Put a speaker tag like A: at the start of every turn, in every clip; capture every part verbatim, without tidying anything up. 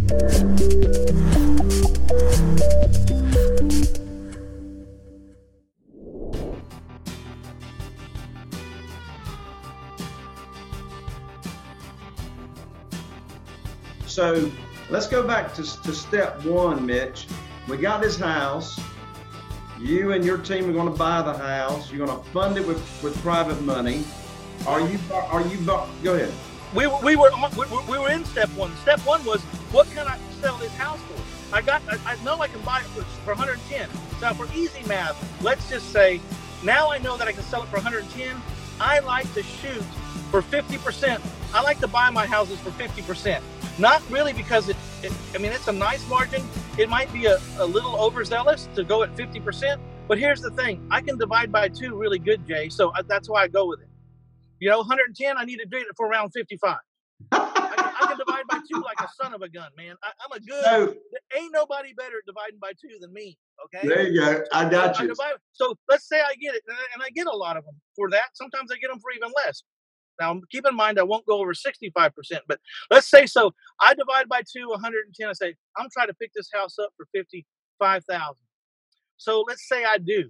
A: So let's go back to, to step one, Mitch. We got this house. You and your team are going to buy the house. You're going to fund it with, with private money. Are you, are you, go ahead.
B: We, we were we, we were in step one. Step one was, what can I sell this house for? I got, I, I know I can buy it for, for one hundred ten. So for easy math, let's just say, now I know that I can sell it for one hundred ten. I like to shoot for fifty percent. I like to buy my houses for fifty percent. Not really because it, it I mean, it's a nice margin. It might be a, a little overzealous to go at fifty percent, but here's the thing. I can divide by two really good, Jay. So I, that's why I go with it. You know, one hundred ten, I need to do it for around fifty-five. I, can, I can divide by two like a son of a gun, man. I, I'm a good, so, ain't nobody better at dividing by two than me, okay?
A: There you go. I got
B: so
A: you.
B: I divide, so let's say I get it, and I, and I get a lot of them for that. Sometimes I get them for even less. Now, keep in mind, I won't go over sixty-five percent, but let's say so. I divide by two, one hundred ten. I say, I'm trying to pick this house up for fifty-five thousand dollars. So let's say I do.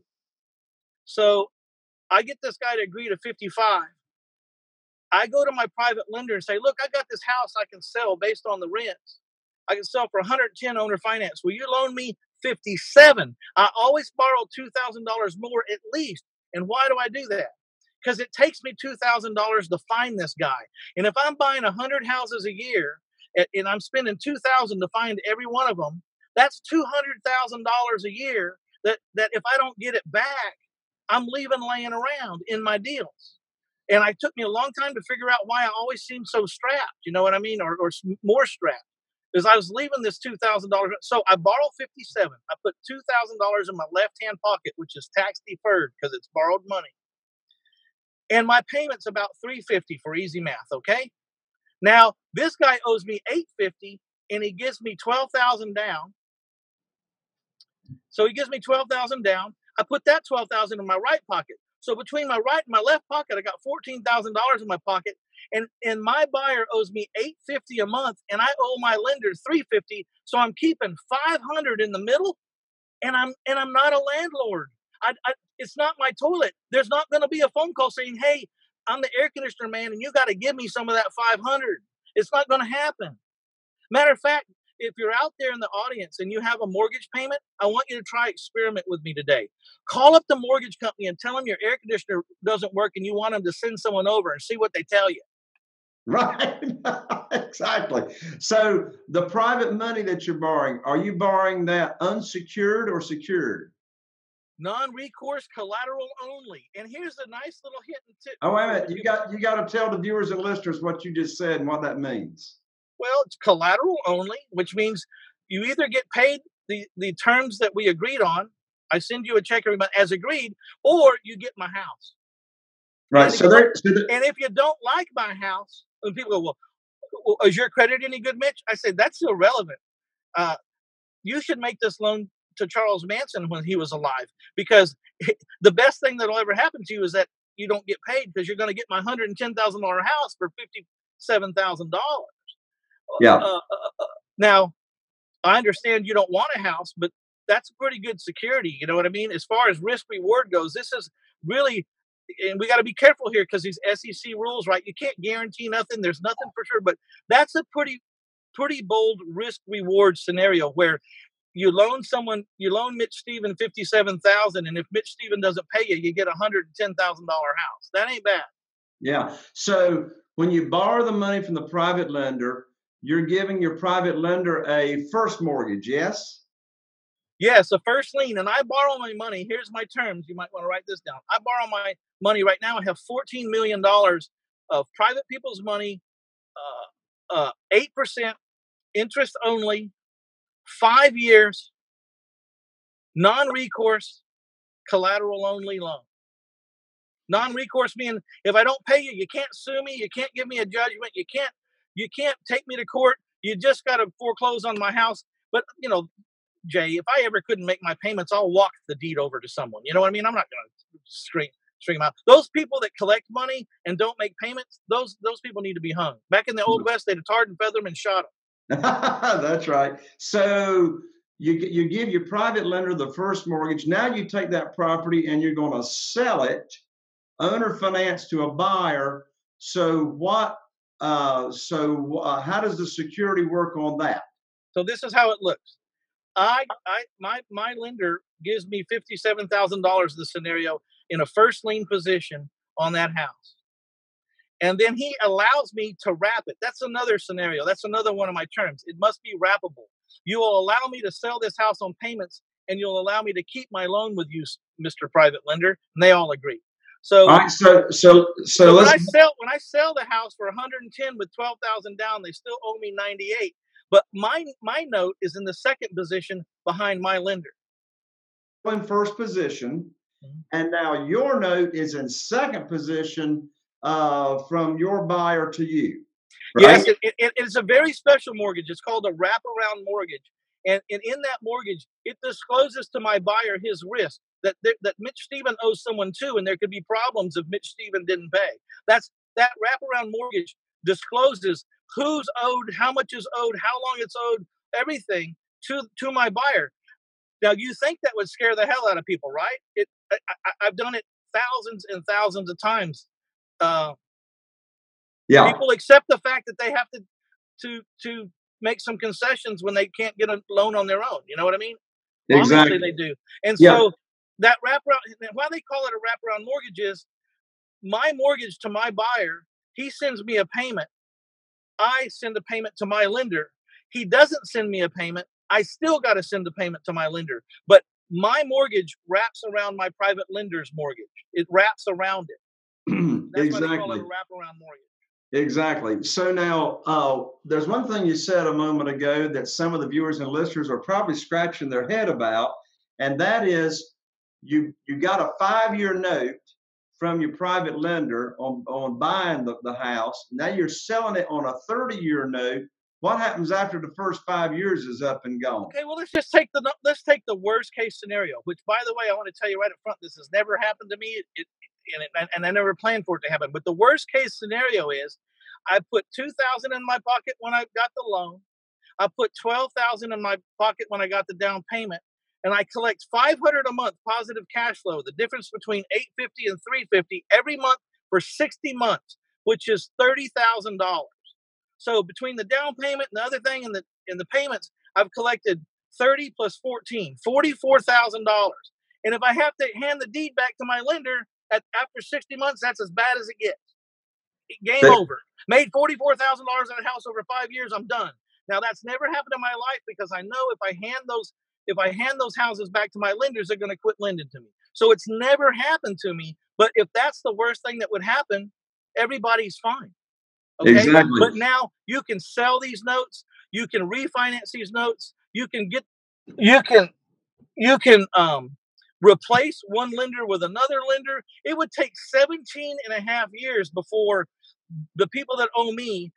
B: So I get this guy to agree to fifty-five. I go to my private lender and say, look, I got this house I can sell based on the rents. I can sell for one hundred ten owner finance. Will you loan me fifty-seven? I always borrow two thousand dollars more at least. And why do I do that? Because it takes me two thousand dollars to find this guy. And if I'm buying one hundred houses a year and I'm spending two thousand dollars to find every one of them, that's two hundred thousand dollars a year that, that if I don't get it back, I'm leaving laying around in my deals. And it took me a long time to figure out why I always seem so strapped, you know what I mean, or, or more strapped, because I was leaving this two thousand dollars. So I borrowed fifty-seven. I put two thousand dollars in my left-hand pocket, which is tax deferred because it's borrowed money. And my payment's about three hundred fifty dollars for easy math, okay? Now, this guy owes me eight hundred fifty dollars, and he gives me twelve thousand dollars down. So he gives me twelve thousand dollars down. I put that twelve thousand dollars in my right pocket. So between my right and my left pocket, I got fourteen thousand dollars in my pocket, and, and my buyer owes me eight hundred fifty dollars a month, and I owe my lender three hundred fifty dollars. So I'm keeping five hundred dollars in the middle, and I'm and I'm not a landlord. I, I, it's not my toilet. There's not going to be a phone call saying, hey, I'm the air conditioner man, and you got to give me some of that five hundred dollars. It's not going to happen. Matter of fact, if you're out there in the audience and you have a mortgage payment, I want you to try experiment with me today. Call up the mortgage company and tell them your air conditioner doesn't work and you want them to send someone over and see what they tell you.
A: Right. Exactly. So the private money that you're borrowing, are you borrowing that unsecured or secured?
B: Non-recourse, collateral only. And here's a nice little hint and tip.
A: Oh, wait a minute. You got, you got to tell the viewers and listeners what you just said and what that means.
B: Well, it's collateral only, which means you either get paid the, the terms that we agreed on. I send you a check every month as agreed, or you get my house.
A: Right.
B: And
A: So, there, so
B: and if you don't like my house, when people go, well, well, is your credit any good, Mitch? I say, that's irrelevant. Uh, you should make this loan to Charles Manson when he was alive, because the best thing that'll ever happen to you is that you don't get paid, because you're going to get my one hundred ten thousand dollars house for fifty-seven thousand dollars.
A: Yeah.
B: Uh, uh, uh, now, I understand you don't want a house, but that's pretty good security. You know what I mean? As far as risk reward goes, this is really, and we got to be careful here because these S E C rules, right? You can't guarantee nothing. There's nothing for sure, but that's a pretty, pretty bold risk reward scenario where you loan someone, you loan Mitch Stephen fifty-seven thousand dollars, and if Mitch Stephen doesn't pay you, you get a one hundred ten thousand dollars house. That ain't bad.
A: Yeah. So when you borrow the money from the private lender, you're giving your private lender a first mortgage, yes?
B: Yes, a first lien. And I borrow my money. Here's my terms. You might want to write this down. I borrow my money right now. I have fourteen million dollars of private people's money, uh, uh, eight percent interest only, five years, non-recourse, collateral only loan. Non-recourse meaning if I don't pay you, you can't sue me. You can't give me a judgment. You can't, you can't take me to court. You just got to foreclose on my house. But, you know, Jay, if I ever couldn't make my payments, I'll walk the deed over to someone. You know what I mean? I'm not going to string, string them out. Those people that collect money and don't make payments, those those people need to be hung. Back in the Old West, they'd have tarred and feathered them and shot them.
A: That's right. So you you give your private lender the first mortgage. Now you take that property and you're going to sell it, owner finance to a buyer. So what? Uh, so uh, how does the security work on that?
B: So this is how it looks. I, I, my, my lender gives me fifty-seven thousand dollars in the scenario in a first lien position on that house. And then he allows me to wrap it. That's another scenario. That's another one of my terms. It must be wrappable. You will allow me to sell this house on payments, and you'll allow me to keep my loan with you, Mister Private Lender. And they all agree. So,
A: all right. So so so,
B: so when
A: let's.
B: I sell when I sell the house for one hundred ten with twelve thousand down, they still owe me ninety-eight. But my my note is in the second position behind my lender.
A: In first position,
B: mm-hmm.
A: and now your note is in second position uh, from your buyer to you.
B: Right? Yes, it, it, it's a very special mortgage. It's called a wraparound mortgage, and, and in that mortgage, it discloses to my buyer his risk that that Mitch Stephen owes someone too, and there could be problems if Mitch Stephen didn't pay. That's that wraparound mortgage discloses who's owed, how much is owed, how long it's owed, everything to to my buyer. Now, you think that would scare the hell out of people, right? It, I, I've done it thousands and thousands of times. Uh,
A: yeah.
B: People accept the fact that they have to to to make some concessions when they can't get a loan on their own. You know what I mean?
A: Exactly.
B: Obviously, they do. And
A: yeah.
B: so that wraparound, why they call it a wraparound mortgage is my mortgage to my buyer. He sends me a payment. I send a payment to my lender. He doesn't send me a payment. I still got to send the payment to my lender. But my mortgage wraps around my private lender's mortgage. It wraps around it. That's
A: exactly.
B: why they call it a wraparound mortgage.
A: Exactly. So now, uh, there's one thing you said a moment ago that some of the viewers and listeners are probably scratching their head about, and that is you you got a five-year note from your private lender on, on buying the, the house. Now you're selling it on a thirty-year note. What happens after the first five years is up and gone?
B: Okay, well, let's just take the let's take the worst case scenario. Which, by the way, I want to tell you right up front, this has never happened to me, it, it, and, it, and I never planned for it to happen. But the worst case scenario is, I put two thousand in my pocket when I got the loan. I put twelve thousand in my pocket when I got the down payment, and I collect five hundred a month positive cash flow. The difference between eight fifty and three fifty every month for sixty months, which is thirty thousand dollars. So between the down payment and the other thing and the and the payments, I've collected thirty plus fourteen, forty-four thousand dollars. And if I have to hand the deed back to my lender at, after sixty months, that's as bad as it gets. Game but, over. Made forty-four thousand dollars on a house over five years. I'm done. Now that's never happened in my life because I know if I hand those if I hand those houses back to my lenders, they're going to quit lending to me. So it's never happened to me. But if that's the worst thing that would happen, everybody's fine. Okay.
A: Exactly.
B: But now you can sell these notes. You can refinance these notes. You can get. You can. You can um, replace one lender with another lender. It would take seventeen and a half years before the people that owe me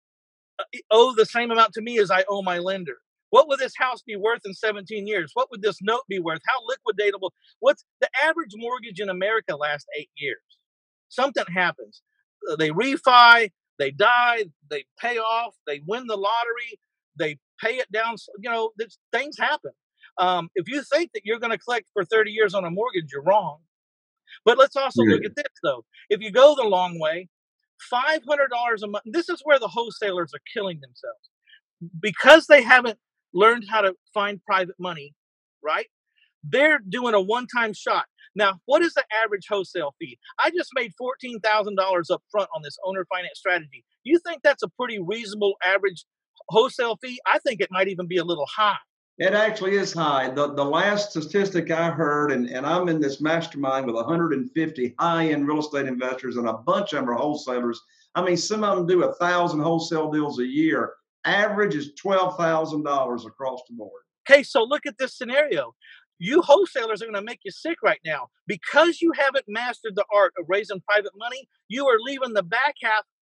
B: owe the same amount to me as I owe my lender. What would this house be worth in seventeen years? What would this note be worth? How liquidatable? What's the average mortgage in America lasts eight years? Something happens. They refi, they die, they pay off, they win the lottery, they pay it down. You know, things happen. Um, if you think that you're going to collect for thirty years on a mortgage, you're wrong. But let's also yeah. look at this, though. If you go the long way, five hundred dollars a month. This is where the wholesalers are killing themselves because they haven't learned how to find private money, right? They're doing a one-time shot. Now, what is the average wholesale fee? I just made fourteen thousand dollars up front on this owner finance strategy. You think that's a pretty reasonable average wholesale fee? I think it might even be a little high.
A: It actually is high. The the last statistic I heard, and, and I'm in this mastermind with one hundred fifty high-end real estate investors, and a bunch of them are wholesalers. I mean, some of them do a thousand wholesale deals a year. Average is twelve thousand dollars across the board.
B: Okay, so look at this scenario. You wholesalers are going to make you sick right now because you haven't mastered the art of raising private money. You are leaving the back half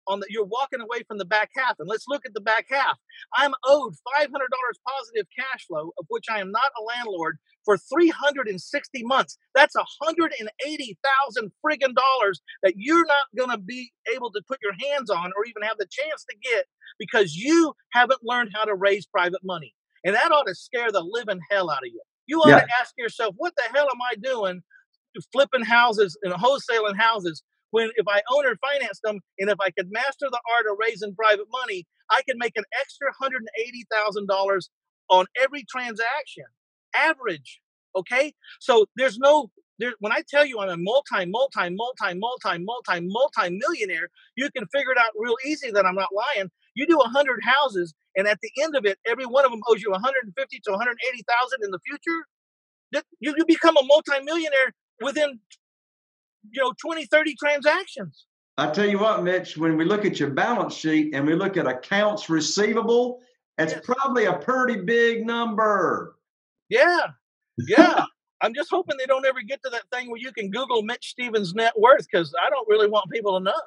B: on the, you're walking away from the back half. And let's look at the back half. I'm owed five hundred dollars positive cash flow, of which I am not a landlord, for three hundred sixty months. That's one hundred eighty thousand friggin' dollars that you're not going to be able to put your hands on or even have the chance to get because you haven't learned how to raise private money. And that ought to scare the living hell out of you. You ought
A: Yeah.
B: to ask yourself, what the hell am I doing flipping houses and wholesaling houses when if I own or finance them and if I could master the art of raising private money, I could make an extra one hundred eighty thousand dollars on every transaction, average. Okay, so there's no there. When I tell you I'm a multi, multi, multi, multi, multi, multi millionaire, you can figure it out real easy that I'm not lying. You do one hundred houses, and at the end of it, every one of them owes you one hundred fifty to one hundred eighty thousand in the future. You, you become a multi-millionaire within, you know, twenty, thirty transactions.
A: I tell you what, Mitch, when we look at your balance sheet and we look at accounts receivable, it's
B: Yes.
A: probably a pretty big number.
B: Yeah, yeah. I'm just hoping they don't ever get to that thing where you can Google Mitch Stevens' net worth, because I don't really want people to know.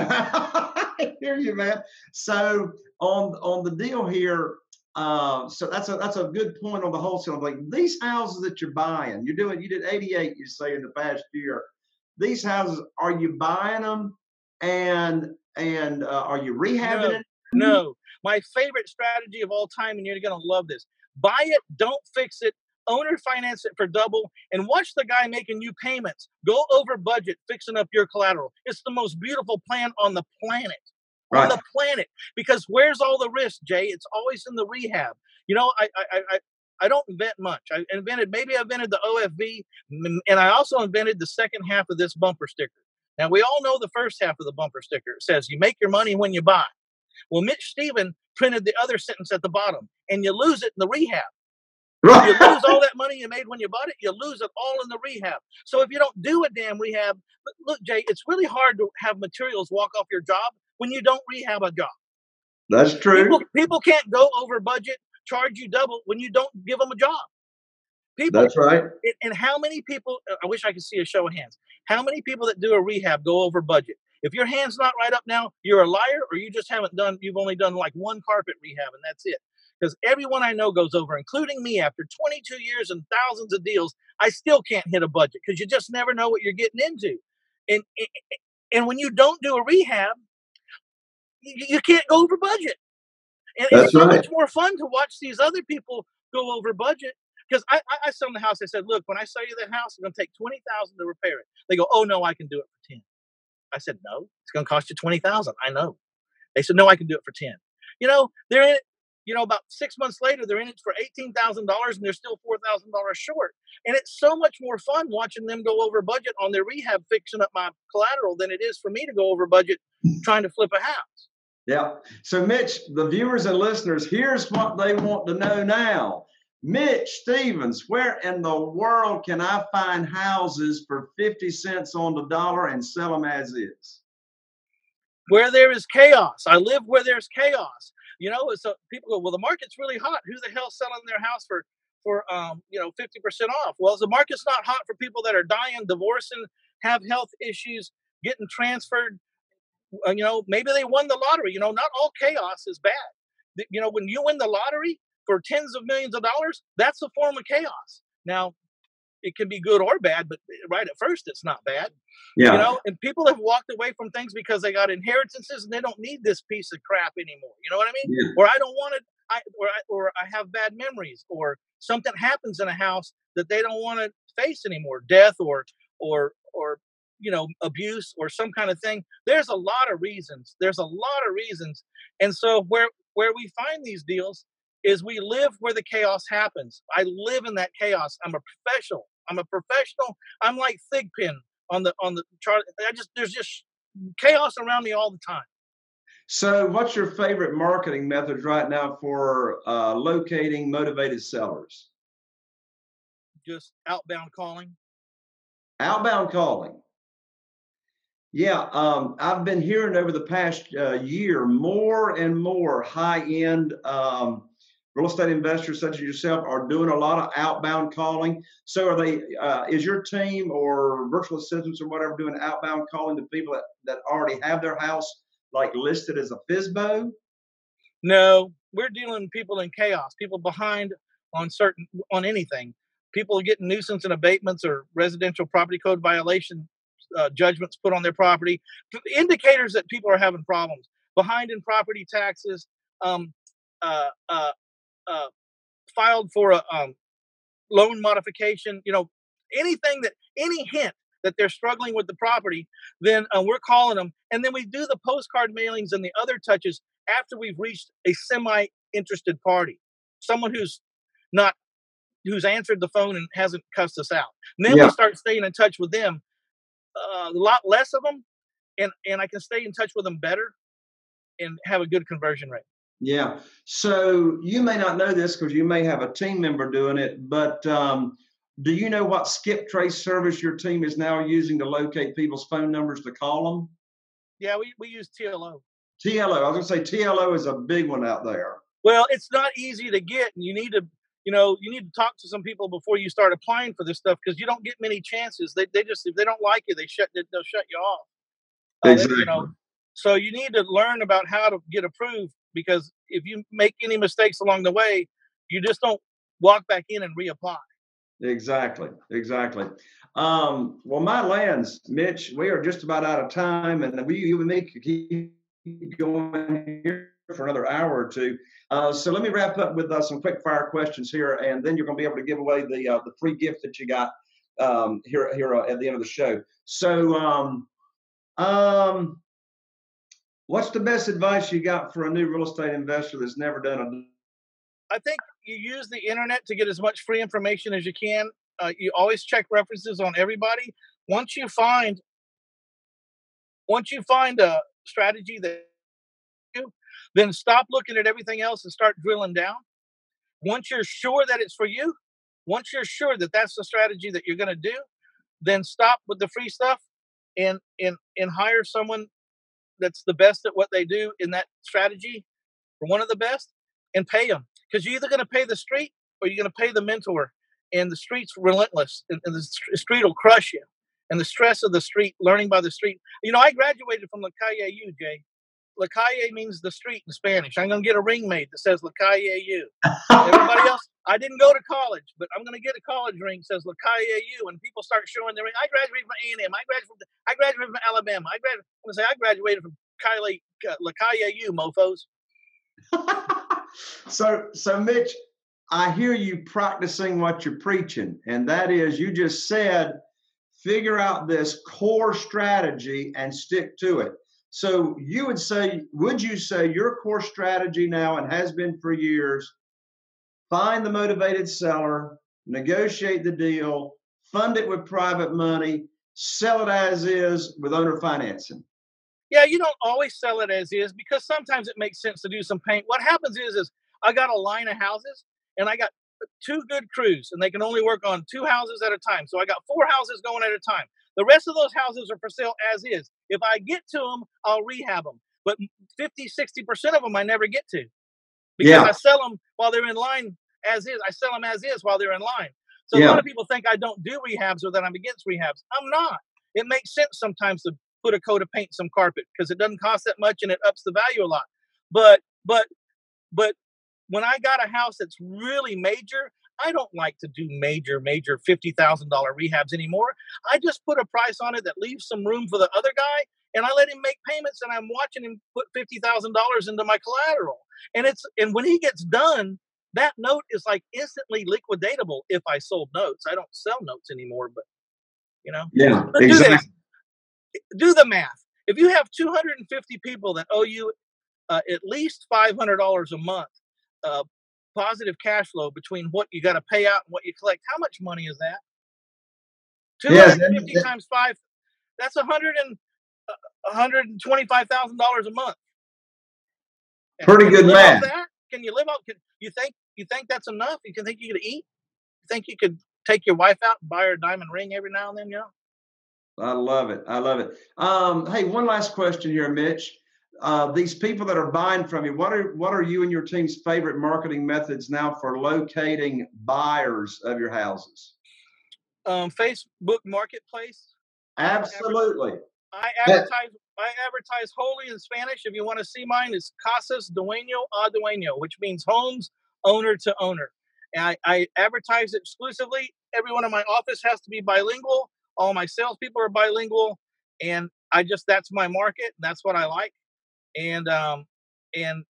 A: I hear you, man. So on on the deal here, uh, so that's a that's a good point on the wholesale. Like these houses that you're buying, you're doing you did eighty-eight, you say, in the past year. These houses, are you buying them and and uh, are you rehabbing
B: No,
A: it?
B: no. My favorite strategy of all time, and you're going to love this: buy it, don't fix it, owner finance it for double, and watch the guy making you payments go over budget, fixing up your collateral. It's the most beautiful plan on the planet. On
A: Right.
B: the planet, because where's all the risk, Jay? It's always in the rehab. You know, I I I I don't invent much. I invented maybe I invented the O F V, and I also invented the second half of this bumper sticker. Now we all know the first half of the bumper sticker. It says you make your money when you buy. Well, Mitch Stevens printed the other sentence at the bottom, and you lose it in the rehab.
A: Right.
B: You lose all that money you made when you bought it, you lose it all in the rehab. So if you don't do a damn rehab, look, Jay, it's really hard to have materials walk off your job when you don't rehab a job.
A: That's true.
B: People, people can't go over budget, charge you double when you don't give them a job. People,
A: That's right.
B: and how many people, I wish I could see a show of hands. How many people that do a rehab go over budget? If your hand's not right up now, you're a liar, or you just haven't done, you've only done like one carpet rehab and that's it. Because everyone I know goes over, including me. After twenty-two years and thousands of deals, I still can't hit a budget because you just never know what you're getting into. And and when you don't do a rehab, you, you can't go over budget. And
A: That's
B: it's so
A: right.
B: much more fun to watch these other people go over budget. Because I, I, I sold the house. I said, look, when I sell you the house, it's going to take twenty thousand dollars to repair it. They go, oh, no, I can do it for ten. I said, no, it's going to cost you twenty thousand dollars. I know. They said, no, I can do it for ten. You know, they're in it. You know, about six months later, they're in it for eighteen thousand dollars and they're still four thousand dollars short. And it's so much more fun watching them go over budget on their rehab, fixing up my collateral, than it is for me to go over budget trying to flip a house.
A: Yeah. So, Mitch, the viewers and listeners, here's what they want to know now. Mitch Stevens, where in the world can I find houses for fifty cents on the dollar and sell them as is?
B: Where there is chaos. I live where there's chaos. You know, so people go, well, the market's really hot. Who the hell's selling their house for, for um, you know, fifty percent off? Well, the market's not hot for people that are dying, divorcing, have health issues, getting transferred. Uh, you know, maybe they won the lottery. You know, not all chaos is bad. The- You know, when you win the lottery for tens of millions of dollars, that's a form of chaos. Now, it can be good or bad, but right at first, it's not bad.
A: Yeah.
B: You know, and people have walked away from things because they got inheritances and they don't need this piece of crap anymore. You know what I mean?
A: Yeah.
B: Or I don't want it, I, or, I, or I have bad memories, or something happens in a house that they don't want to face anymore, death or, or, or, you know, abuse or some kind of thing. There's a lot of reasons. There's a lot of reasons. And so where, where we find these deals is we live where the chaos happens. I live in that chaos. I'm a professional. I'm a professional. I'm like Thigpen on the on the chart. I just there's just chaos around me all the time.
A: So, what's your favorite marketing methods right now for uh, locating motivated sellers?
B: Just outbound calling.
A: Outbound calling. Yeah, um, I've been hearing over the past uh, year more and more high-end um, real estate investors such as yourself are doing a lot of outbound calling. So are they, uh, is your team or virtual assistants or whatever doing outbound calling to people that, that already have their house like listed as a F S B O?
B: No, we're dealing with people in chaos, people behind on certain on anything. People are getting nuisance and abatements or residential property code violation uh, judgments put on their property, indicators that people are having problems. Behind in property taxes, um, uh, uh, uh, filed for a um, loan modification. You know, anything that any hint that they're struggling with the property, then uh, we're calling them, and then we do the postcard mailings and the other touches after we've reached a semi-interested party, someone who's not who's answered the phone and hasn't cussed us out. And then we
A: Yeah.
B: start staying in touch with them. Uh, a lot less of them, and and I can stay in touch with them better and have a good conversion rate.
A: Yeah. So you may not know this because you may have a team member doing it, but um, do you know what skip trace service your team is now using to locate people's phone numbers to call them?
B: Yeah, we, we use T L O.
A: T L O. I was going to say T L O is a big one out there.
B: Well, it's not easy to get, and you need to, you know, you need to talk to some people before you start applying for this stuff because you don't get many chances. They they just if they don't like you, they shut they'll shut you off. Uh, they-
A: Exactly.
B: you know, so you need to learn about how to get approved because if you make any mistakes along the way, you just don't walk back in and reapply.
A: Exactly, exactly. Um, well, my lands, Mitch, we are just about out of time, and we you and me could keep going here for another hour or two. Uh, so let me wrap up with uh, some quick fire questions here, and then you're going to be able to give away the uh, the free gift that you got um, here here uh, at the end of the show. So, um, um, what's the best advice you got for a new real estate investor that's never done a
B: I think you use the internet to get as much free information as you can. Uh, you always check references on everybody. Once you find, once you find a strategy that you, then stop looking at everything else and start drilling down. Once you're sure that it's for you, once you're sure that that's the strategy that you're going to do, then stop with the free stuff and and and hire someone that's the best at what they do in that strategy, or one of the best, and pay them because you're either going to pay the street or you're going to pay the mentor. And the street's relentless, and, and the st- street will crush you. And the stress of the street, learning by the street. You know, I graduated from La Calle U, Jay. La Calle means the street in Spanish. I'm going to get a ring made that says La Calle U. Everybody else, I didn't go to college, but I'm going to get a college ring that says La Calle U. And people start showing their ring. I graduated from A and M. I graduated from, I graduated from Alabama. I graduated, I'm going to say I graduated from Calle, uh, La Calle U, mofos.
A: so, so Mitch, I hear you practicing what you're preaching, and that is you just said, figure out this core strategy and stick to it. So you would say, would you say your core strategy now and has been for years, find the motivated seller, negotiate the deal, fund it with private money, sell it as is with owner financing?
B: Yeah, you don't always sell it as is because sometimes it makes sense to do some paint. What happens is, is I got a line of houses and I got two good crews and they can only work on two houses at a time. So I got four houses going at a time. The rest of those houses are for sale as is. If I get to them, I'll rehab them. But fifty, sixty percent of them I never get to because
A: Yeah.
B: I sell them while they're in line as is. I sell them as is while they're in line. So
A: Yeah.
B: a lot of people think I don't do rehabs or that I'm against rehabs. I'm not. It makes sense sometimes to put a coat of paint, some carpet, because it doesn't cost that much and it ups the value a lot. But but but when I got a house that's really major, I don't like to do major, major fifty thousand dollar rehabs anymore. I just put a price on it that leaves some room for the other guy, and I let him make payments, and I'm watching him put fifty thousand dollars into my collateral. And it's and when he gets done, that note is like instantly liquidatable if I sold notes. I don't sell notes anymore, but you know,
A: Yeah,
B: but do
A: exactly.
B: this. Do the math. If you have two hundred fifty people that owe you uh, at least five hundred dollars a month, uh, positive cash flow between what you got to pay out and what you collect, how much money is that?
A: Yes,
B: two hundred fifty
A: that-
B: times five, that's one hundred and uh, one hundred twenty-five thousand dollars a month. And
A: Pretty
B: can
A: good
B: you live off
A: math.
B: that? Can you live off? Can, you think you think that's enough? You can think you could eat? You think you could take your wife out and buy her a diamond ring every now and then? You know.
A: I love it. I love it. Um, hey, one last question here, Mitch. Uh, these people that are buying from you, what are what are you and your team's favorite marketing methods now for locating buyers of your houses?
B: Um, Facebook Marketplace.
A: Absolutely.
B: I
A: Yeah.
B: advertise I advertise wholly in Spanish. If you want to see mine, it's Casas Dueño a Dueño, which means homes owner to owner. And I, I advertise exclusively. Everyone in my office has to be bilingual. All my salespeople are bilingual, and I just that's my market. That's what I like, and um, and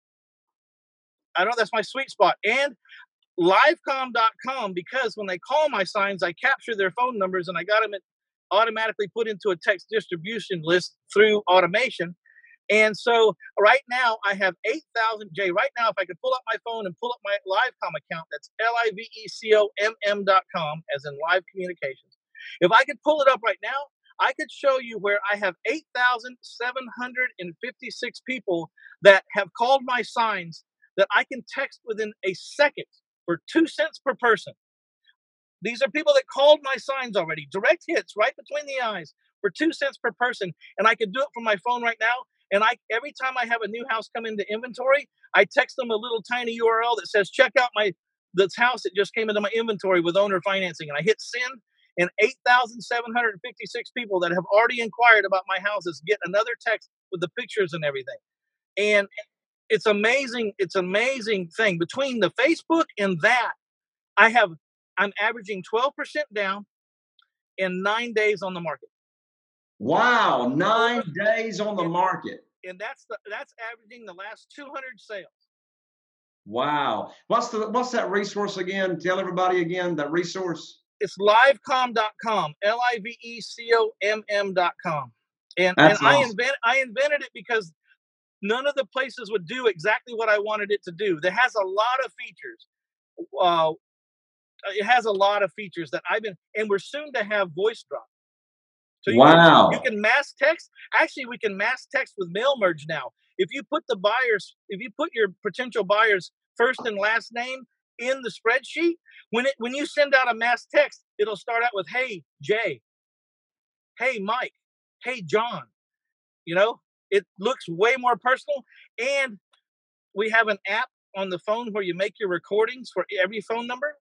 B: I don't. That's my sweet spot. And livecom dot com, because when they call my signs, I capture their phone numbers and I got them automatically put into a text distribution list through automation. And so right now I have eight thousand, Jay, right now, if I could pull up my phone and pull up my Livecom account, that's L I V E C O M M dot com, as in live communications. If I could pull it up right now, I could show you where I have eight thousand seven hundred fifty-six people that have called my signs that I can text within a second for two cents per person. These are people that called my signs already, direct hits right between the eyes for two cents per person. And I can do it from my phone right now. And I, every time I have a new house come into inventory, I text them a little tiny U R L that says, check out my, this house that just came into my inventory with owner financing. And I hit send, and eight thousand seven hundred fifty-six people that have already inquired about my houses get another text with the pictures and everything. And it's amazing. It's amazing thing between the Facebook and that. I have, I'm averaging twelve percent down in nine days on the market.
A: Wow, nine days on the market.
B: And that's the, that's averaging the last two hundred sales.
A: Wow. What's the what's that resource again? Tell everybody again that resource.
B: It's livecom dot com, L I V E C O M M dot com. And that's and awesome. I invent I invented it because none of the places would do exactly what I wanted it to do. It has a lot of features. Uh, it has a lot of features that I've been, and we're soon to have voice drop. So you
A: wow.
B: Can, you can mass text. Actually, we can mass text with mail merge now. If you put the buyers, if you put your potential buyers' first and last name in the spreadsheet, when it when you send out a mass text, it'll start out with, hey, Jay, hey, Mike, hey, John. You know, it looks way more personal. And we have an app on the phone where you make your recordings for every phone number.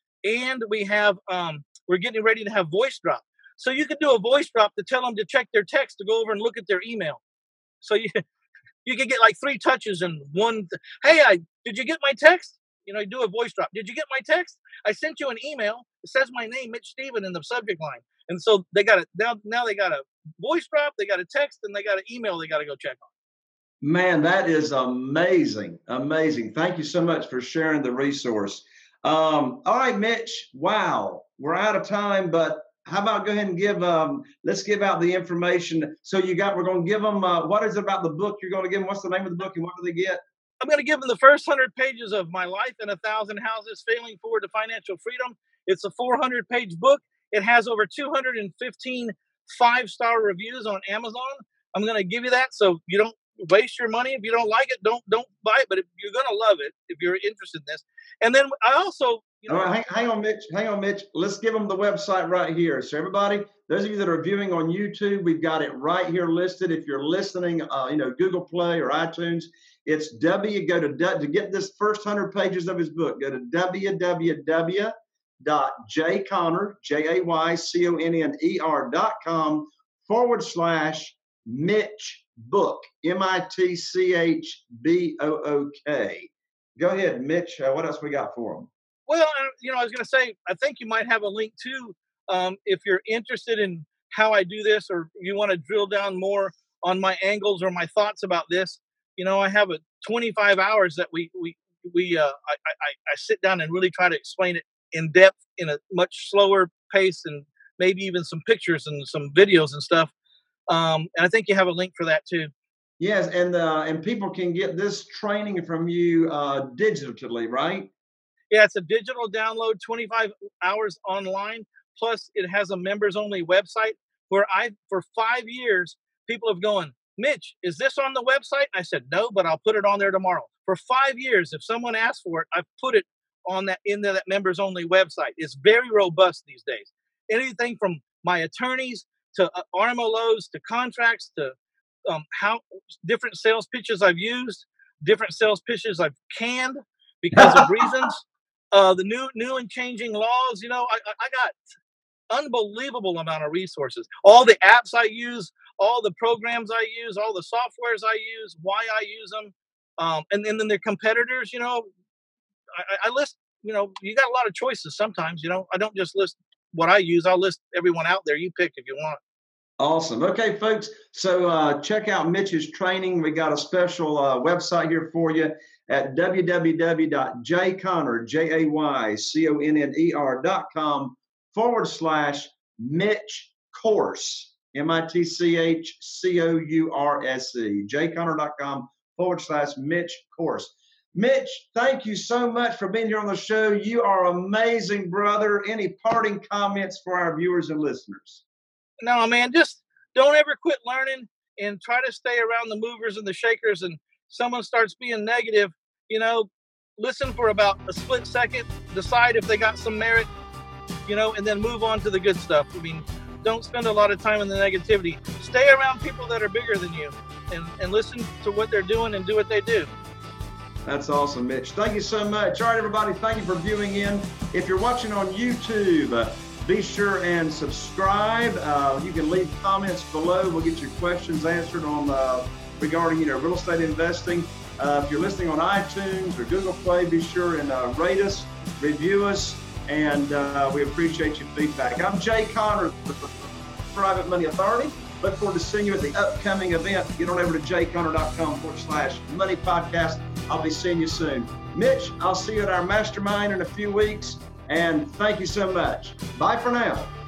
B: And we have, um, we're getting ready to have voice drop. So you can do a voice drop to tell them to check their text, to go over and look at their email. So you you can get like three touches in one. Th- hey, I did you get my text? You know, you do a voice drop. Did you get my text? I sent you an email. It says my name, Mitch Stephen, in the subject line. And so they got it now. Now they got a voice drop, they got a text, and they got an email they got to go check on.
A: Man, that is amazing, amazing. Thank you so much for sharing the resource. Um, all right, Mitch. Wow, we're out of time, but how about go ahead and give, um, let's give out the information. So you got, we're going to give them, uh, what is it about the book you're going to give them? What's the name of the book and what do they get?
B: I'm going to give them the first one hundred pages of my life in a thousand houses, failing forward to financial freedom. It's a four hundred page book. It has over two hundred fifteen five-star reviews on Amazon. I'm going to give you that so you don't waste your money. If you don't like it, don't don't buy it. But if you're going to love it, if you're interested in this. And then I also, you know,
A: all right, hang, hang on, Mitch. Hang on, Mitch. Let's give them the website right here. So everybody, those of you that are viewing on YouTube, we've got it right here listed. If you're listening, uh, you know, Google Play or iTunes, it's W. Go to to get this first hundred pages of his book. Go to w w w dot j conner j a y c o n n e r dot com forward slash Mitch book M I T C H B O O K. Go ahead, Mitch. Uh, what else we got for them?
B: Well, you know, I was going to say, I think you might have a link too, um, if you're interested in how I do this, or you want to drill down more on my angles or my thoughts about this. You know, I have a twenty-five hours that we we we uh, I, I I sit down and really try to explain it in depth in a much slower pace, and maybe even some pictures and some videos and stuff. Um, and I think you have a link for that too.
A: Yes, and uh, and people can get this training from you uh, digitally, right?
B: Yeah, it's a digital download, twenty-five hours online. Plus, it has a members-only website where I, for five years, people have gone, Mitch, is this on the website? I said, no, but I'll put it on there tomorrow. For five years, if someone asks for it, I've put it on that in that members-only website. It's very robust these days. Anything from my attorneys to uh, R M L Os to contracts to um, how different sales pitches I've used, different sales pitches I've canned because of reasons. Uh, the new, new and changing laws. You know, I, I got unbelievable amount of resources. All the apps I use, all the programs I use, all the softwares I use, why I use them, um, and, and then their competitors. You know, I, I list. You know, you got a lot of choices sometimes. You know, I don't just list what I use. I'll list everyone out there. You pick if you want.
A: Awesome. Okay, folks. So uh, check out Mitch's training. We got a special uh, website here for you at w w w dot jayconner, J A Y C O N N E R dot com forward slash Mitch Course, M I T C H C O U R S E, jayconner dot com forward slash Mitch Course. Mitch, thank you so much for being here on the show. You are amazing, brother. Any parting comments for our viewers and listeners?
B: No, man, just don't ever quit learning and try to stay around the movers and the shakers. And someone starts being negative, you know, listen for about a split second, decide if they got some merit, you know, and then move on to the good stuff. I mean, don't spend a lot of time in the negativity. Stay around people that are bigger than you and, and listen to what they're doing and do what they do.
A: That's awesome, Mitch. Thank you so much. All right, everybody, thank you for viewing in. If you're watching on YouTube, uh, be sure and subscribe. Uh, you can leave comments below. We'll get your questions answered on uh, regarding you know real estate investing. Uh, if you're listening on iTunes or Google Play, be sure and uh, rate us, review us, and uh, we appreciate your feedback. I'm Jay Conner, the Private Money Authority. Look forward to seeing you at the upcoming event. Get on over to jayconner dot com forward slash money podcast. I'll be seeing you soon. Mitch, I'll see you at our mastermind in a few weeks. And thank you so much. Bye for now.